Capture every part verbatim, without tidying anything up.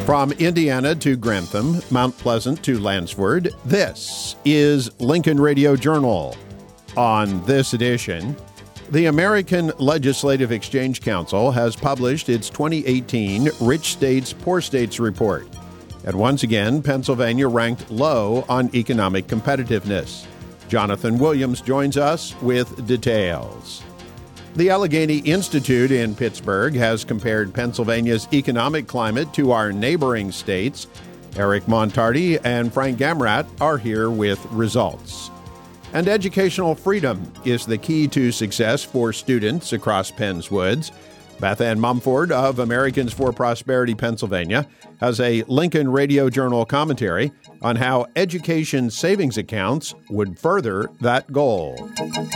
From Indiana to Grantham, Mount Pleasant to Lansford, this is Lincoln Radio Journal. On this edition, the American Legislative Exchange Council has published its twenty eighteen Rich States, Poor States report. And once again, Pennsylvania ranked low on economic competitiveness. Jonathan Williams joins us with details. The Allegheny Institute in Pittsburgh has compared Pennsylvania's economic climate to our neighboring states. Eric Montardi and Frank Gamrat are here with results. And educational freedom is the key to success for students across Penn's Woods. Beth Ann Mumford of Americans for Prosperity Pennsylvania has a Lincoln Radio Journal commentary on how education savings accounts would further that goal.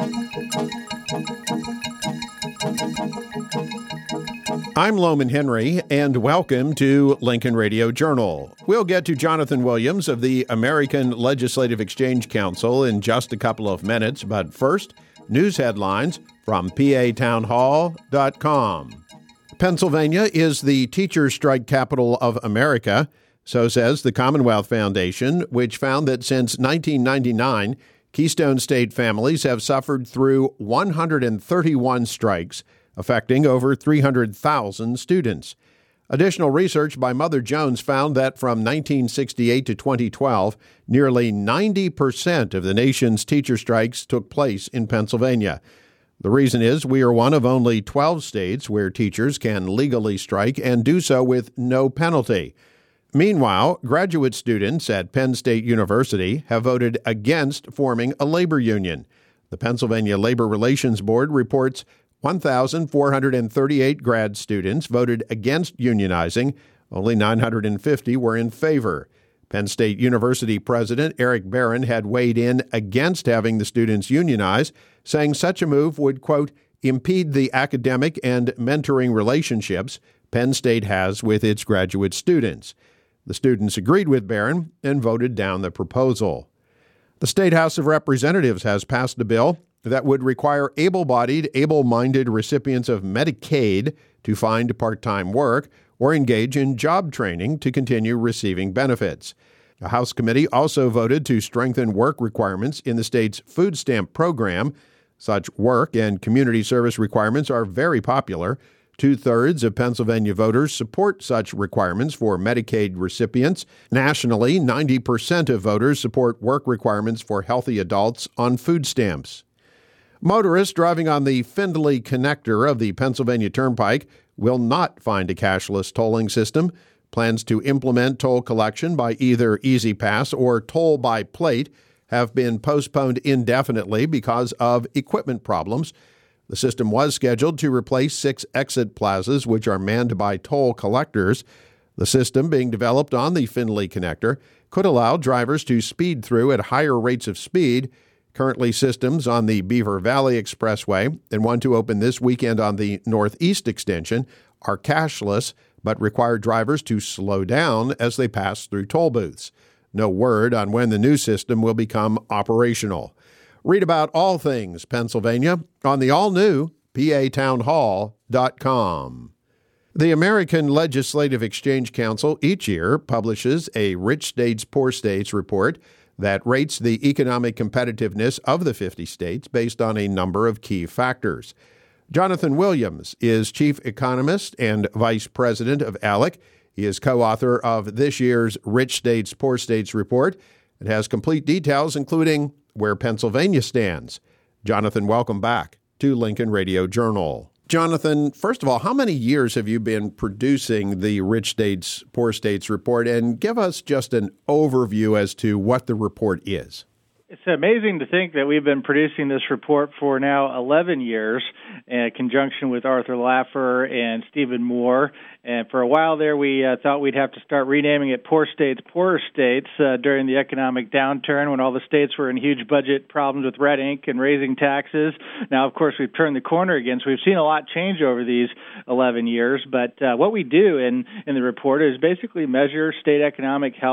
I'm Loman Henry, and welcome to Lincoln Radio Journal. We'll get to Jonathan Williams of the American Legislative Exchange Council in just a couple of minutes, but first, news headlines from P A town hall dot com. Pennsylvania is the teacher strike capital of America, so says the Commonwealth Foundation, which found that since nineteen ninety-nine, Keystone State families have suffered through one hundred thirty-one strikes, affecting over three hundred thousand students. Additional research by Mother Jones found that from nineteen sixty-eight to twenty twelve, nearly ninety percent of the nation's teacher strikes took place in Pennsylvania. The reason is we are one of only twelve states where teachers can legally strike and do so with no penalty. Meanwhile, graduate students at Penn State University have voted against forming a labor union. The Pennsylvania Labor Relations Board reports one thousand four hundred thirty-eight grad students voted against unionizing. Only nine hundred fifty were in favor. Penn State University President Eric Barron had weighed in against having the students unionize, saying such a move would, quote, impede the academic and mentoring relationships Penn State has with its graduate students. The students agreed with Barron and voted down the proposal. The State House of Representatives has passed a bill that would require able-bodied, able-minded recipients of Medicaid to find part-time work or engage in job training to continue receiving benefits. A House committee also voted to strengthen work requirements in the state's food stamp program. Such work and community service requirements are very popular. Two-thirds of Pennsylvania voters support such requirements for Medicaid recipients. Nationally, ninety percent of voters support work requirements for healthy adults on food stamps. Motorists driving on the Findlay connector of the Pennsylvania Turnpike will not find a cashless tolling system. Plans to implement toll collection by either E-ZPass or toll by plate have been postponed indefinitely because of equipment problems. The system was scheduled to replace six exit plazas, which are manned by toll collectors. The system being developed on the Findlay connector could allow drivers to speed through at higher rates of speed. Currently, systems on the Beaver Valley Expressway and one to open this weekend on the Northeast Extension are cashless, but require drivers to slow down as they pass through toll booths. No word on when the new system will become operational. Read about all things Pennsylvania on the all-new P A town hall dot com. The American Legislative Exchange Council each year publishes a Rich States, Poor States report that rates the economic competitiveness of the fifty states based on a number of key factors. Jonathan Williams is chief economist and vice president of A L E C. He is co-author of this year's Rich States, Poor States report. It has complete details, including where Pennsylvania stands. Jonathan, welcome back to Lincoln Radio Journal. Jonathan, first of all, how many years have you been producing the Rich States, Poor States report? And give us just an overview as to what the report is. It's amazing to think that we've been producing this report for now eleven years in conjunction with Arthur Laffer and Stephen Moore. And for a while there, we uh, thought we'd have to start renaming it Poor States, Poorer States uh, during the economic downturn when all the states were in huge budget problems with red ink and raising taxes. Now, of course, we've turned the corner again, so we've seen a lot change over these eleven years. But uh, what we do in, in the report is basically measure state economic health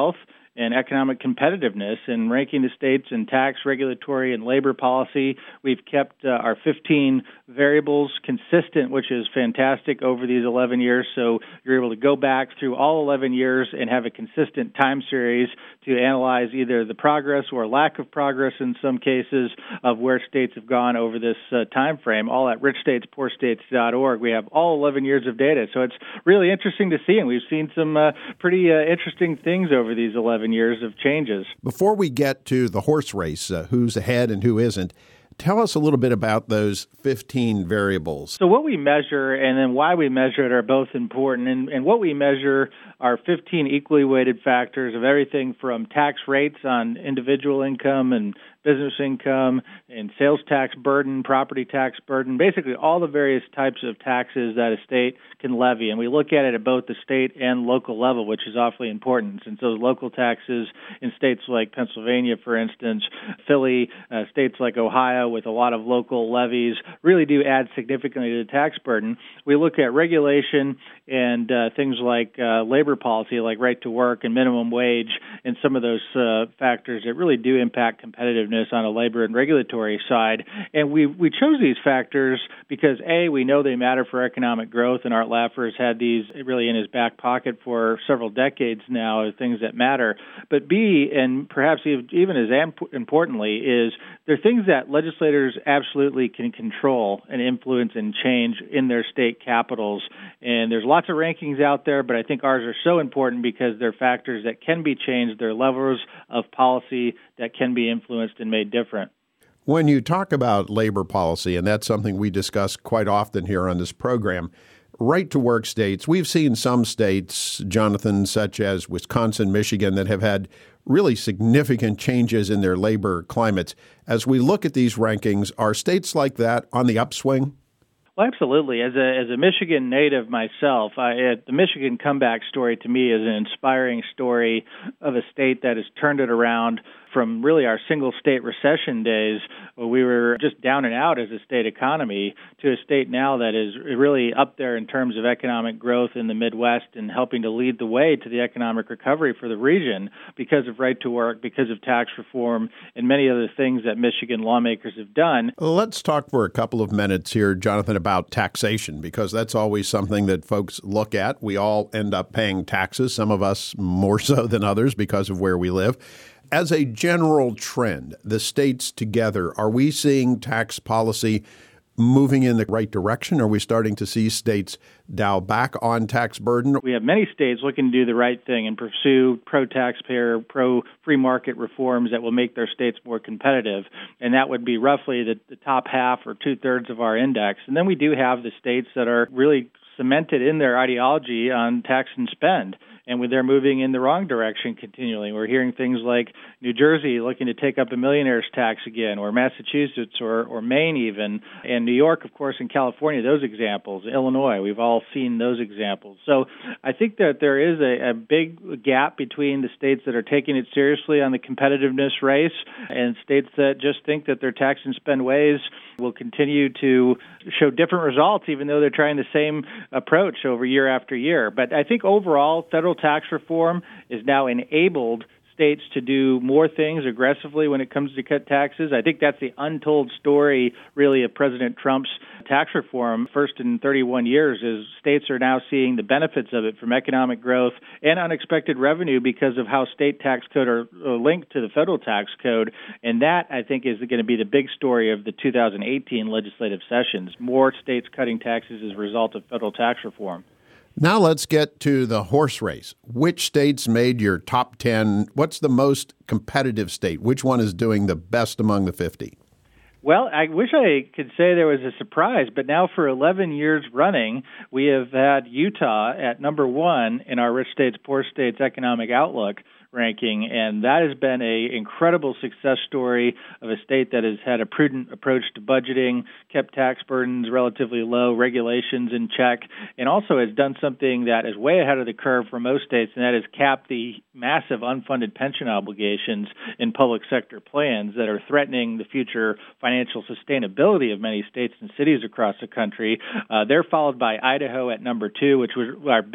and economic competitiveness and ranking the states in tax, regulatory, and labor policy. We've kept uh, our fifteen variables consistent, which is fantastic over these eleven years. So you're able to go back through all eleven years and have a consistent time series to analyze either the progress or lack of progress in some cases of where states have gone over this uh, time frame, all at rich states poor states dot org. We have all eleven years of data. So it's really interesting to see, and we've seen some uh, pretty uh, interesting things over these eleven years of changes. Before we get to the horse race, uh, who's ahead and who isn't, tell us a little bit about those fifteen variables. So what we measure and then why we measure it are both important. And, and what we measure are fifteen equally weighted factors of everything from tax rates on individual income and business income and sales tax burden, property tax burden, basically all the various types of taxes that a state can levy. And we look at it at both the state and local level, which is awfully important. Since those local taxes in states like Pennsylvania, for instance, Philly, uh, states like Ohio with a lot of local levies really do add significantly to the tax burden. We look at regulation and uh, things like uh, labor policy, like right to work and minimum wage, and some of those uh, factors that really do impact competitiveness on a labor and regulatory side. And we we chose these factors because, A, we know they matter for economic growth, and Art Laffer has had these really in his back pocket for several decades now as things that matter. But B, and perhaps even as importantly, is they're things that legislators absolutely can control and influence and change in their state capitals. And there's lots of rankings out there, but I think ours are so important because they're factors that can be changed. They're levers of policy that can be influenced and made different. When you talk about labor policy, and that's something we discuss quite often here on this program, right-to-work states, we've seen some states, Jonathan, such as Wisconsin, Michigan, that have had really significant changes in their labor climates. As we look at these rankings, are states like that on the upswing? Well, absolutely. As a as a Michigan native myself, I, uh, the Michigan comeback story to me is an inspiring story of a state that has turned it around from really our single-state recession days, where we were just down and out as a state economy, to a state now that is really up there in terms of economic growth in the Midwest and helping to lead the way to the economic recovery for the region because of right to work, because of tax reform, and many other things that Michigan lawmakers have done. Let's talk for a couple of minutes here, Jonathan, about taxation, because that's always something that folks look at. We all end up paying taxes, some of us more so than others because of where we live. As a general trend, the states together, are we seeing tax policy moving in the right direction? Are we starting to see states dial back on tax burden? We have many states looking to do the right thing and pursue pro-taxpayer, pro-free market reforms that will make their states more competitive. And that would be roughly the, the top half or two-thirds of our index. And then we do have the states that are really cemented in their ideology on tax and spend. And they're moving in the wrong direction continually. We're hearing things like New Jersey looking to take up a millionaire's tax again, or Massachusetts, or, or Maine even, and New York, of course, and California, those examples, Illinois, we've all seen those examples. So I think that there is a, a big gap between the states that are taking it seriously on the competitiveness race and states that just think that their tax and spend ways will continue to show different results, even though they're trying the same approach over year after year. But I think overall, federal tax reform is now enabled states to do more things aggressively when it comes to cut taxes. I think that's the untold story, really, of President Trump's tax reform. First in thirty-one years, is states are now seeing the benefits of it from economic growth and unexpected revenue because of how state tax code are linked to the federal tax code. And that, I think, is going to be the big story of the two thousand eighteen legislative sessions. More states cutting taxes as a result of federal tax reform. Now let's get to the horse race. Which states made your top ten? What's the most competitive state? Which one is doing the best among the fifty? Well, I wish I could say there was a surprise, but now for eleven years running, we have had Utah at number one in our Rich States, Poor States Economic Outlook ranking, and that has been an incredible success story of a state that has had a prudent approach to budgeting, kept tax burdens relatively low, regulations in check, and also has done something that is way ahead of the curve for most states, and that is capped the massive unfunded pension obligations in public sector plans that are threatening the future financial sustainability of many states and cities across the country. Uh, they're followed by Idaho at number two, which was our big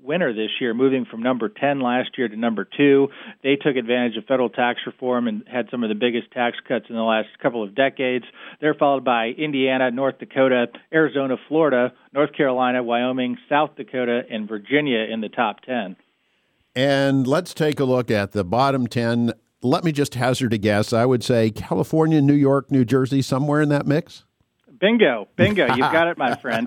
winner this year, moving from number ten last year to number two. They took advantage of federal tax reform and had some of the biggest tax cuts in the last couple of decades. They're followed by Indiana, North Dakota, Arizona, Florida, North Carolina, Wyoming, South Dakota, and Virginia in the top ten. And let's take a look at the bottom ten. Let me just hazard a guess. I would say California, New York, New Jersey, somewhere in that mix? Bingo. Bingo. You've got it, my friend.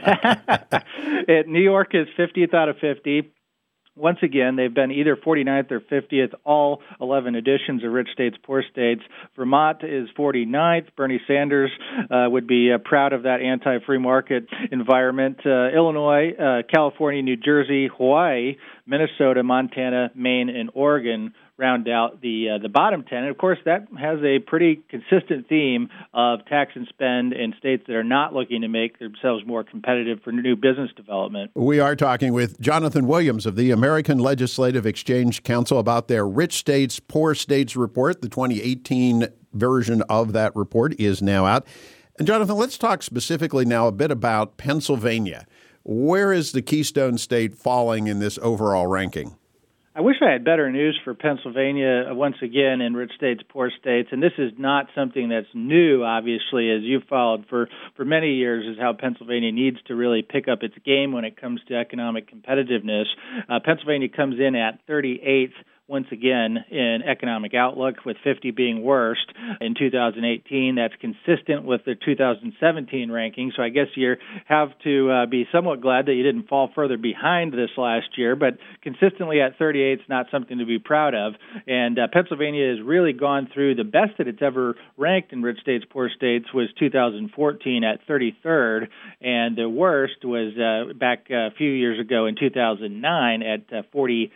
it, New York is fiftieth out of fifty. Once again, they've been either forty-ninth or fiftieth, all eleven editions of Rich States, Poor States. Vermont is forty-ninth. Bernie Sanders uh, would be uh, proud of that anti-free market environment. Uh, Illinois, uh, California, New Jersey, Hawaii, Minnesota, Montana, Maine, and Oregon round out the uh, the bottom ten. And, of course, that has a pretty consistent theme of tax and spend in states that are not looking to make themselves more competitive for new business development. We are talking with Jonathan Williams of the American Legislative Exchange Council about their Rich States, Poor States report. The twenty eighteen version of that report is now out. And, Jonathan, let's talk specifically now a bit about Pennsylvania. Where is the Keystone State falling in this overall ranking? I wish I had better news for Pennsylvania once again in Rich States, Poor States. And this is not something that's new, obviously, as you've followed for, for many years, is how Pennsylvania needs to really pick up its game when it comes to economic competitiveness. Uh, Pennsylvania comes in at thirty-eighth once again in economic outlook, with fifty being worst in two thousand eighteen. That's consistent with the two thousand seventeen ranking. So I guess you have to uh, be somewhat glad that you didn't fall further behind this last year, but consistently at thirty-eight is not something to be proud of. And uh, Pennsylvania has really gone through the best that it's ever ranked in Rich States, Poor States was two thousand fourteen at thirty-third, and the worst was uh, back a few years ago in two thousand nine at uh, forty-second.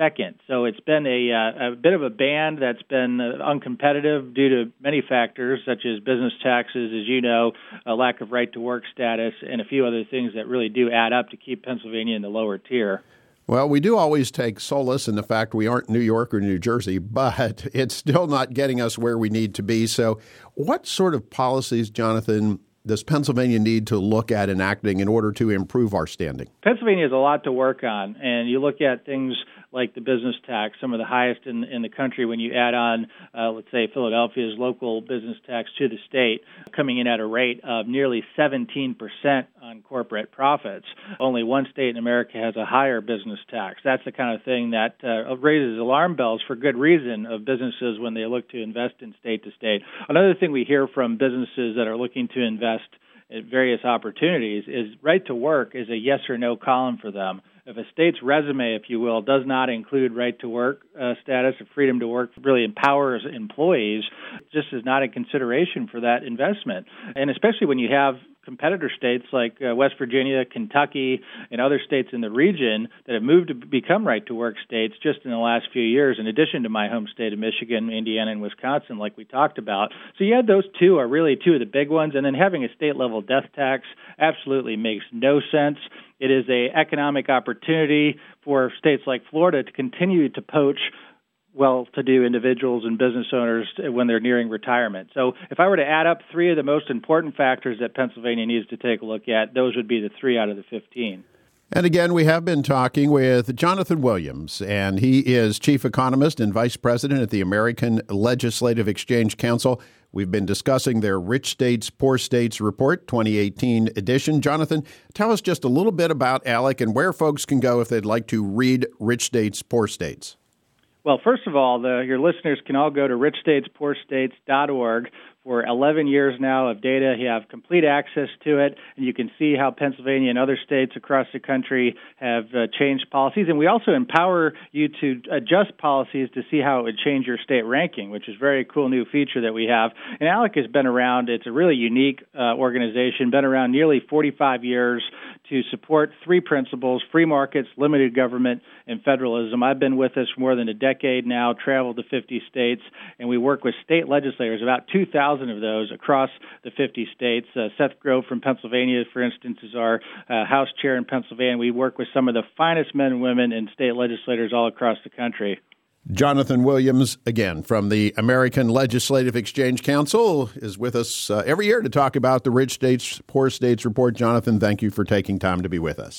So it's been a, uh, a bit of a band that's been uh, uncompetitive due to many factors, such as business taxes, as you know, a lack of right-to-work status, and a few other things that really do add up to keep Pennsylvania in the lower tier. Well, we do always take solace in the fact we aren't New York or New Jersey, but it's still not getting us where we need to be. So what sort of policies, Jonathan, does Pennsylvania need to look at enacting in order to improve our standing? Pennsylvania has a lot to work on, and you look at things like the business tax, some of the highest in, in the country when you add on, uh, let's say, Philadelphia's local business tax to the state, coming in at a rate of nearly seventeen percent on corporate profits. Only one state in America has a higher business tax. That's the kind of thing that uh, raises alarm bells for good reason of businesses when they look to invest in state to state. Another thing we hear from businesses that are looking to invest at various opportunities is right to work is a yes or no column for them. If a state's resume, if you will, does not include right-to-work uh, status or freedom to work, really empowers employees, it just is not a consideration for that investment. And especially when you have competitor states like uh, West Virginia, Kentucky, and other states in the region that have moved to become right-to-work states just in the last few years, in addition to my home state of Michigan, Indiana, and Wisconsin, like we talked about. So you had those two are really two of the big ones, and then having a state-level death tax absolutely makes no sense. It is an economic opportunity for states like Florida to continue to poach well-to-do individuals and business owners when they're nearing retirement. So if I were to add up three of the most important factors that Pennsylvania needs to take a look at, those would be the three out of the fifteen. And again, we have been talking with Jonathan Williams, and he is Chief Economist and Vice President at the American Legislative Exchange Council. We've been discussing their Rich States, Poor States Report, twenty eighteen edition. Jonathan, tell us just a little bit about ALEC and where folks can go if they'd like to read Rich States, Poor States. Well, first of all, the, your listeners can all go to rich states poor states dot org. For eleven years now of data. You have complete access to it, and you can see how Pennsylvania and other states across the country have uh, changed policies. And we also empower you to adjust policies to see how it would change your state ranking, which is a very cool new feature that we have. And ALEC has been around. It's a really unique uh, organization, been around nearly forty-five years to support three principles: free markets, limited government, and federalism. I've been with us for more than a decade now, traveled to fifty states, and we work with state legislators, about two thousand of those across the fifty states. Uh, Seth Grove from Pennsylvania, for instance, is our uh, House chair in Pennsylvania. We work with some of the finest men and women and state legislators all across the country. Jonathan Williams, again, from the American Legislative Exchange Council, is with us uh, every year to talk about the Rich States, Poor States Report. Jonathan, thank you for taking time to be with us.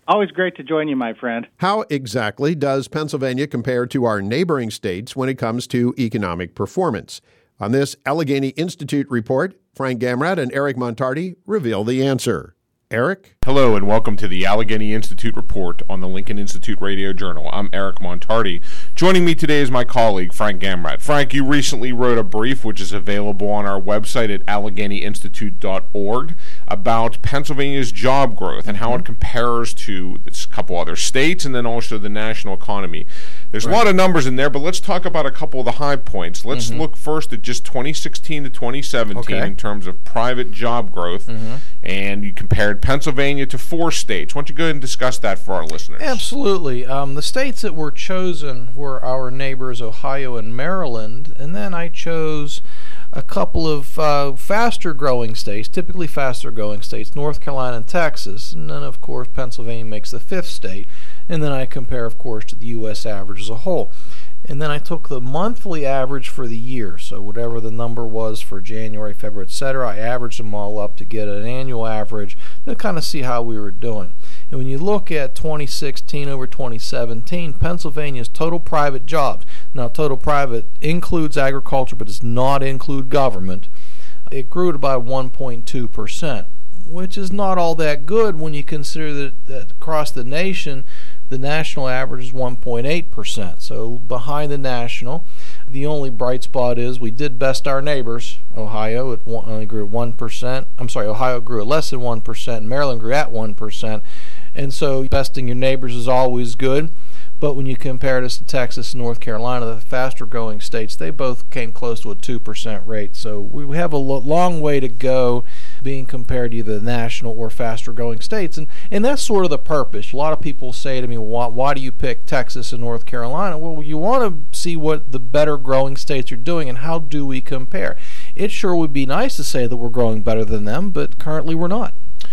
Always great to join you, my friend. How exactly does Pennsylvania compare to our neighboring states when it comes to economic performance? On this Allegheny Institute report, Frank Gamrat and Eric Montardi reveal the answer. Eric? Hello and welcome to the Allegheny Institute report on the Lincoln Institute Radio Journal. I'm Eric Montardi. Joining me today is my colleague, Frank Gamrat. Frank, you recently wrote a brief, which is available on our website at allegheny institute dot org, about Pennsylvania's job growth and how it compares to a couple other states and then also the national economy. There's right. a lot of numbers in there, but let's talk about a couple of the high points. Let's mm-hmm. look first at just twenty sixteen to twenty seventeen okay. in terms of private job growth, mm-hmm. and you compared Pennsylvania to four states. Why don't you go ahead and discuss that for our listeners? Absolutely. Um, the states that were chosen were our neighbors Ohio and Maryland, and then I chose a couple of uh, faster-growing states, typically faster-growing states, North Carolina and Texas, and then, of course, Pennsylvania makes the fifth state, and then I compare, of course, to the U S average as a whole. And then I took the monthly average for the year, so whatever the number was for January, February, et cetera, I averaged them all up to get an annual average to kind of see how we were doing. And when you look at twenty sixteen over twenty seventeen, Pennsylvania's total private jobs, now total private includes agriculture but does not include government, it grew at about one point two percent, which is not all that good when you consider that, that across the nation, the national average is one point eight percent, so behind the national. The only bright spot is we did best our neighbors. Ohio it only grew at one percent. I'm sorry, Ohio grew at less than one percent, and Maryland grew at one percent. And so besting your neighbors is always good. But when you compare this to Texas and North Carolina, the faster-growing states, they both came close to a two percent rate. So we have a lo- long way to go being compared to either the national or faster-growing states. And, and that's sort of the purpose. A lot of people say to me, why, why do you pick Texas and North Carolina? Well, you want to see what the better-growing states are doing and how do we compare. It sure would be nice to say that we're growing better than them, but currently we're not.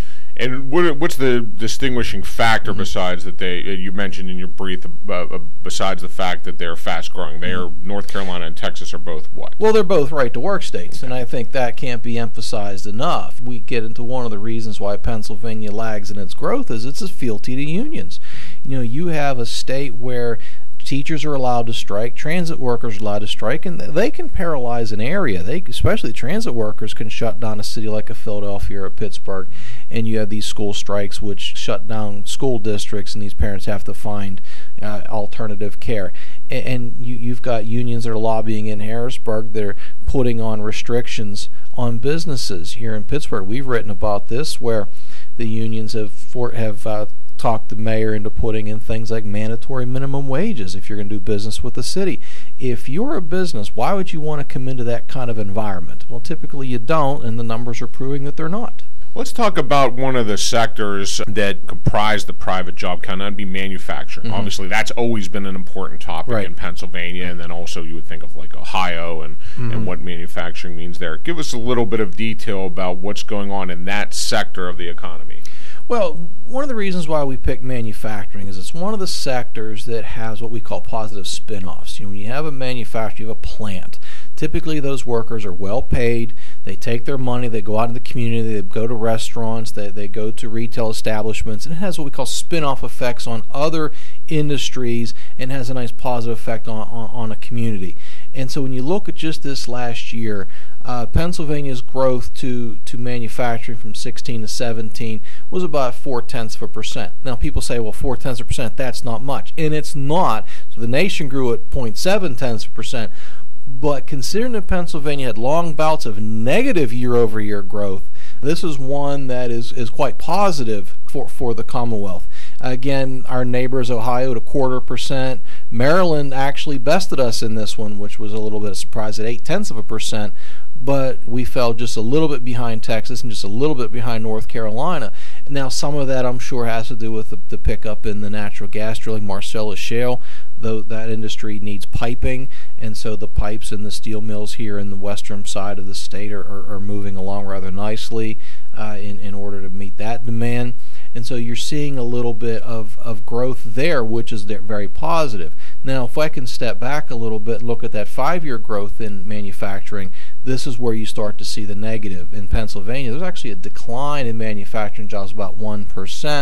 And what, what's the distinguishing factor mm-hmm. besides that they, you mentioned in your brief, uh, uh, besides the fact that they're fast-growing? They are, North Carolina and Texas are both what? Well, they're both right-to-work states, okay. and I think that can't be emphasized enough. We get into one of the reasons why Pennsylvania lags in its growth is it's a fealty to unions. You know, you have a state where teachers are allowed to strike, transit workers are allowed to strike, and they can paralyze an area. They, especially transit workers, can shut down a city like a Philadelphia or a Pittsburgh, and you have these school strikes which shut down school districts, and these parents have to find uh, alternative care. And, and you, you've got unions that are lobbying in Harrisburg. They're putting on restrictions on businesses. Here in Pittsburgh, we've written about this, where the unions have for, have uh, talked the mayor into putting in things like mandatory minimum wages if you're going to do business with the city. If you're a business, why would you want to come into that kind of environment? Well, typically you don't, and the numbers are proving that they're not. Let's talk about one of the sectors that comprise the private job count. That'd be manufacturing. Mm-hmm. Obviously, that's always been an important topic right. in Pennsylvania, and then also you would think of like Ohio and, mm-hmm. and what manufacturing means there. Give us a little bit of detail about what's going on in that sector of the economy. Well, one of the reasons why we pick manufacturing is it's one of the sectors that has what we call positive spin-offs. You know, when you have a manufacturer, you have a plant. Typically, those workers are well paid. They take their money, they go out in the community, they go to restaurants, they, they go to retail establishments, and it has what we call spin-off effects on other industries and has a nice positive effect on, on, on a community. And so when you look at just this last year, uh, Pennsylvania's growth to, to manufacturing from sixteen to seventeen was about four-tenths of a percent. Now, people say, well, four-tenths of a percent, that's not much. And it's not. So the nation grew at zero point seven tenths of a percent. But considering that Pennsylvania had long bouts of negative year-over-year growth, this is one that is, is quite positive for, for the Commonwealth. Again, our neighbors, Ohio, at a quarter percent. Maryland actually bested us in this one, which was a little bit of a surprise at eight-tenths of a percent. But we fell just a little bit behind Texas and just a little bit behind North Carolina. Now, some of that, I'm sure, has to do with the, the pickup in the natural gas drilling, Marcellus Shale. Though that industry needs piping, and so the pipes in the steel mills here in the western side of the state are, are, are moving along rather nicely uh, in, in order to meet that demand. And so you're seeing a little bit of, of growth there, which is very positive. Now, if I can step back a little bit and look at that five-year growth in manufacturing, this is where you start to see the negative. In Pennsylvania, there's actually a decline in manufacturing jobs, about one percent,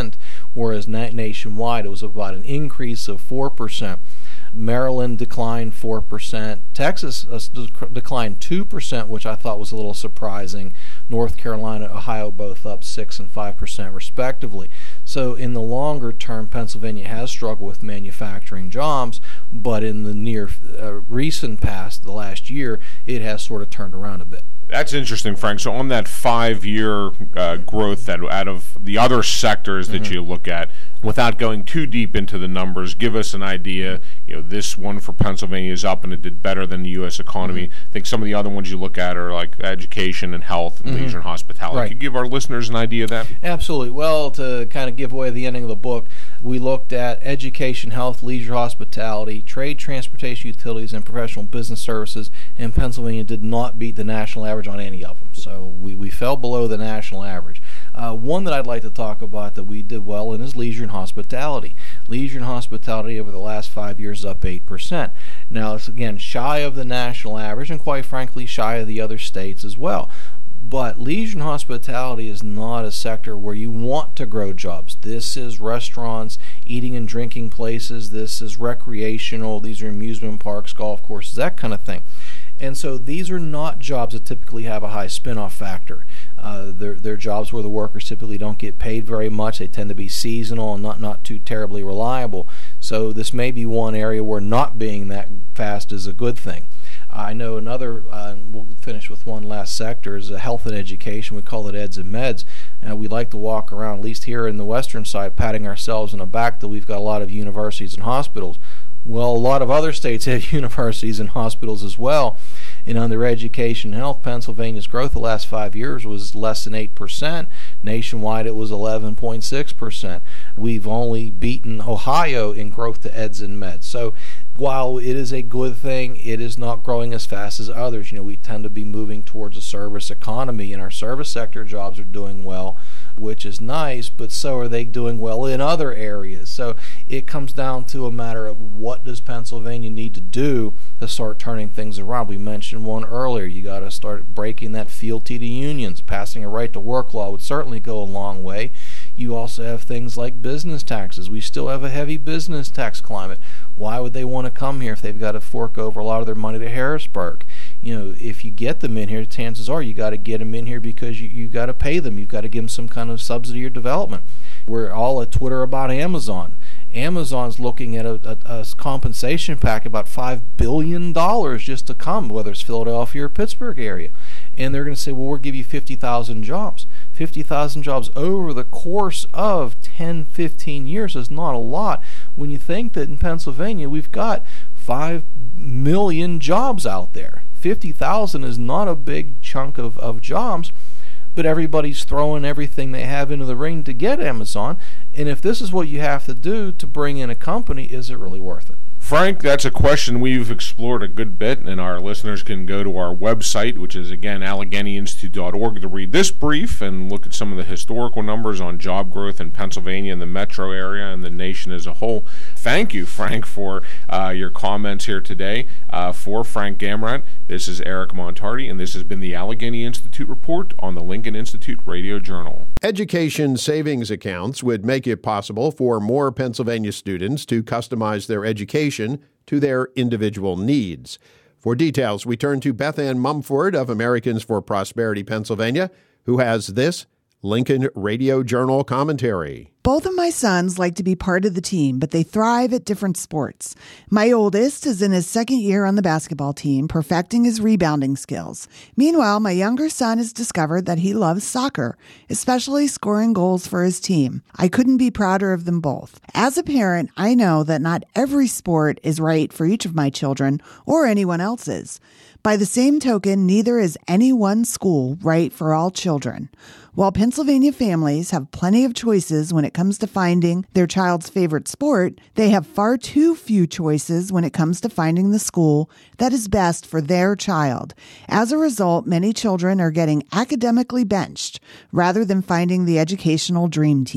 whereas na- nationwide it was about an increase of four percent. Maryland declined four percent. Texas uh, declined two percent, which I thought was a little surprising. North Carolina, Ohio both up six and five percent respectively. So in the longer term, Pennsylvania has struggled with manufacturing jobs, but in the near uh, recent past, the last year, it has sort of turned around a bit. That's interesting, Frank. So on that five-year uh, growth that out of the other sectors that mm-hmm. you look at, without going too deep into the numbers, give us an idea. You know, this one for Pennsylvania is up and it did better than the U S economy. Mm-hmm. I think some of the other ones you look at are like education and health and mm-hmm. leisure and hospitality. Right. Can you give our listeners an idea of that? Absolutely. Well, to kind of give away the ending of the book, we looked at education, health, leisure, hospitality, trade, transportation, utilities, and professional business services, and Pennsylvania did not beat the national average on any of them. So we, we fell below the national average. Uh, one that I'd like to talk about that we did well in is leisure and hospitality. Leisure and hospitality over the last five years is up eight percent. Now, it's again shy of the national average and quite frankly shy of the other states as well. But leisure and hospitality is not a sector where you want to grow jobs. This is restaurants, eating and drinking places. This is recreational. These are amusement parks, golf courses, that kind of thing. And so these are not jobs that typically have a high spin-off factor. Uh, they're, they're jobs where the workers typically don't get paid very much. They tend to be seasonal and not, not too terribly reliable. So this may be one area where not being that fast is a good thing. I know another, uh, and we'll finish with one last sector, is health and education. We call it eds and meds. And we like to walk around, at least here in the western side, patting ourselves on the back that we've got a lot of universities and hospitals. Well, a lot of other states have universities and hospitals as well. And under education and health, Pennsylvania's growth the last five years was less than eight percent. Nationwide, it was eleven point six percent. We've only beaten Ohio in growth to eds and meds. So while it is a good thing, it is not growing as fast as others. You know, we tend to be moving towards a service economy, and our service sector jobs are doing well, which is nice, but so are they doing well in other areas. So it comes down to a matter of what does Pennsylvania need to do to start turning things around. We mentioned one earlier. You got to start breaking that fealty to unions. Passing a right to work law would certainly go a long way. You also have things like business taxes. We still have a heavy business tax climate. Why would they want to come here if they've got to fork over a lot of their money to Harrisburg? You know, if you get them in here, chances are you got to get them in here because you you got to pay them. You've got to give them some kind of subsidy or development. We're all at Twitter about Amazon. Amazon's looking at a, a, a compensation pack about five billion dollars just to come, whether it's Philadelphia or Pittsburgh area. And they're going to say, well, we'll give you fifty thousand jobs. fifty thousand jobs over the course of ten, fifteen years is not a lot when you think that in Pennsylvania we've got five million jobs out there. fifty thousand is not a big chunk of, of jobs, but everybody's throwing everything they have into the ring to get Amazon. And if this is what you have to do to bring in a company, is it really worth it? Frank, that's a question we've explored a good bit, and our listeners can go to our website, which is, again, Allegheny Institute dot org, to read this brief and look at some of the historical numbers on job growth in Pennsylvania and the metro area and the nation as a whole. Thank you, Frank, for uh, your comments here today. Uh, for Frank Gamrat, this is Eric Montardi, and this has been the Allegheny Institute Report on the Lincoln Institute Radio Journal. Education savings accounts would make it possible for more Pennsylvania students to customize their education to their individual needs. For details, we turn to Beth Ann Mumford of Americans for Prosperity Pennsylvania, who has this Lincoln Radio Journal commentary. Both of my sons like to be part of the team, but they thrive at different sports. My oldest is in his second year on the basketball team, perfecting his rebounding skills. Meanwhile, my younger son has discovered that he loves soccer, especially scoring goals for his team. I couldn't be prouder of them both. As a parent, I know that not every sport is right for each of my children or anyone else's. By the same token, neither is any one school right for all children. While Pennsylvania families have plenty of choices when it comes to finding their child's favorite sport, they have far too few choices when it comes to finding the school that is best for their child. As a result, many children are getting academically benched rather than finding the educational dream team.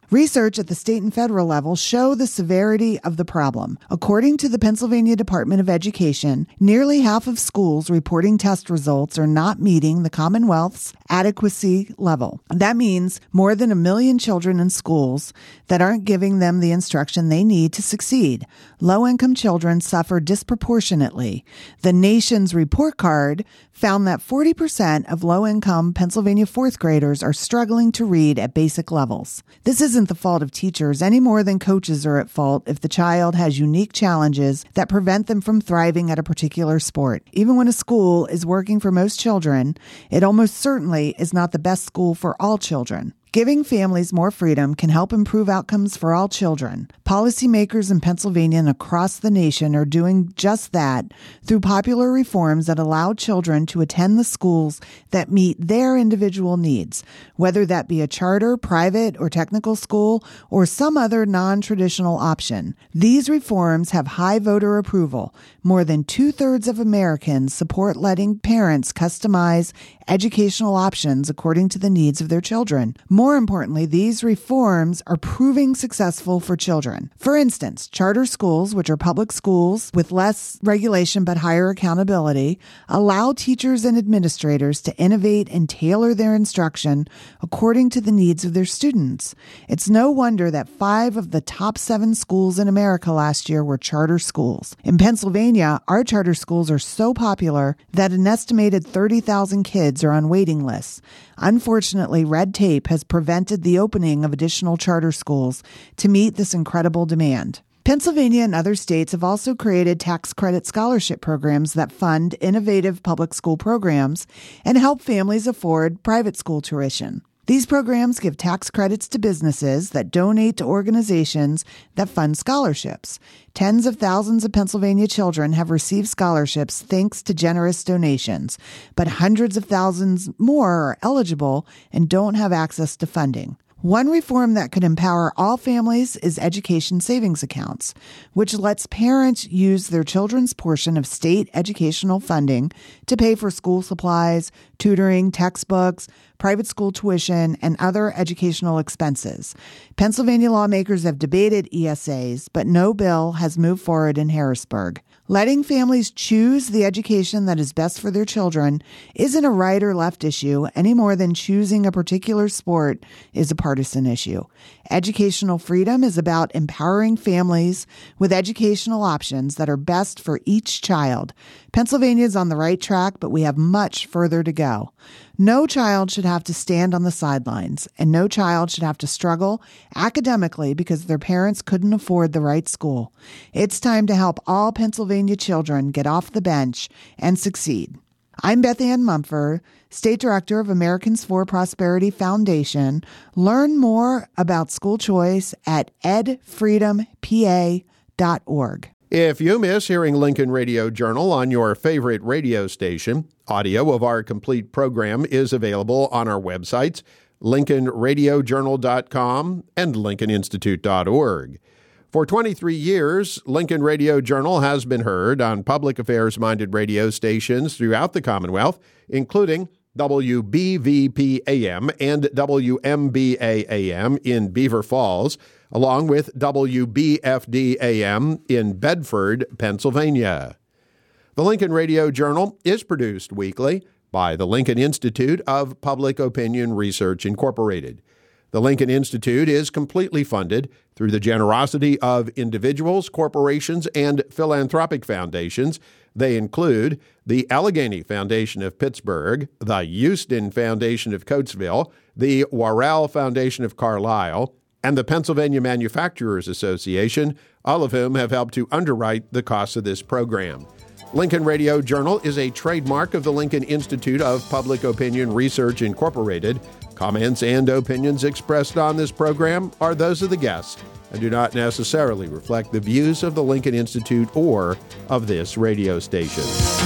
Research at the state and federal level show the severity of the problem. According to the Pennsylvania Department of Education, nearly half of schools reporting test results are not meeting the Commonwealth's adequacy level. That means more than a million children in schools that aren't giving them the instruction they need to succeed. Low-income children suffer disproportionately. The nation's report card found that forty percent of low-income Pennsylvania fourth graders are struggling to read at basic levels. This isn't the fault of teachers any more than coaches are at fault if the child has unique challenges that prevent them from thriving at a particular sport. Even when a school is working for most children, it almost certainly is not the best school for all children. Giving families more freedom can help improve outcomes for all children. Policymakers in Pennsylvania and across the nation are doing just that through popular reforms that allow children to attend the schools that meet their individual needs, whether that be a charter, private, or technical school, or some other non-traditional option. These reforms have high voter approval. More than two-thirds of Americans support letting parents customize educational options according to the needs of their children. More importantly, these reforms are proving successful for children. For instance, charter schools, which are public schools with less regulation but higher accountability, allow teachers and administrators to innovate and tailor their instruction according to the needs of their students. It's no wonder that five of the top seven schools in America last year were charter schools. In Pennsylvania, our charter schools are so popular that an estimated thirty thousand kids are on waiting lists. Unfortunately, red tape has prevented the opening of additional charter schools to meet this incredible demand. Pennsylvania and other states have also created tax credit scholarship programs that fund innovative public school programs and help families afford private school tuition. These programs give tax credits to businesses that donate to organizations that fund scholarships. Tens of thousands of Pennsylvania children have received scholarships thanks to generous donations, but hundreds of thousands more are eligible and don't have access to funding. One reform that could empower all families is education savings accounts, which lets parents use their children's portion of state educational funding to pay for school supplies, tutoring, textbooks, private school tuition, and other educational expenses. Pennsylvania lawmakers have debated E S As, but no bill has moved forward in Harrisburg. Letting families choose the education that is best for their children isn't a right or left issue any more than choosing a particular sport is a partisan issue. Educational freedom is about empowering families with educational options that are best for each child. Pennsylvania is on the right track, but we have much further to go. No child should have to stand on the sidelines, and no child should have to struggle academically because their parents couldn't afford the right school. It's time to help all Pennsylvania children get off the bench and succeed. I'm Beth Ann Mumford, State Director of Americans for Prosperity Foundation. Learn more about school choice at ed freedom p a dot org. If you miss hearing Lincoln Radio Journal on your favorite radio station, audio of our complete program is available on our websites, lincoln radio journal dot com and lincoln institute dot org. For twenty-three years, Lincoln Radio Journal has been heard on public affairs-minded radio stations throughout the Commonwealth, including W B V P A M and W M B A A M in Beaver Falls, along with W B F D A M in Bedford, Pennsylvania. The Lincoln Radio Journal is produced weekly by the Lincoln Institute of Public Opinion Research, Incorporated. The Lincoln Institute is completely funded through the generosity of individuals, corporations, and philanthropic foundations. They include the Allegheny Foundation of Pittsburgh, the Houston Foundation of Coatesville, the Worrell Foundation of Carlisle, and the Pennsylvania Manufacturers Association, all of whom have helped to underwrite the costs of this program. Lincoln Radio Journal is a trademark of the Lincoln Institute of Public Opinion Research, Incorporated. Comments and opinions expressed on this program are those of the guests and do not necessarily reflect the views of the Lincoln Institute or of this radio station.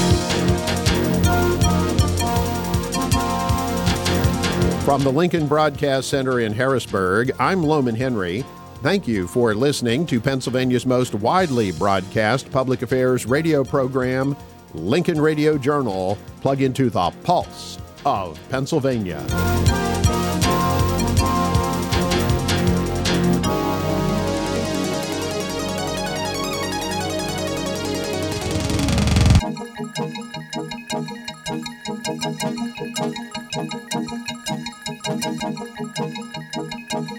From the Lincoln Broadcast Center in Harrisburg, I'm Loman Henry. Thank you for listening to Pennsylvania's most widely broadcast public affairs radio program, Lincoln Radio Journal. Plug into the pulse of Pennsylvania. Thank you.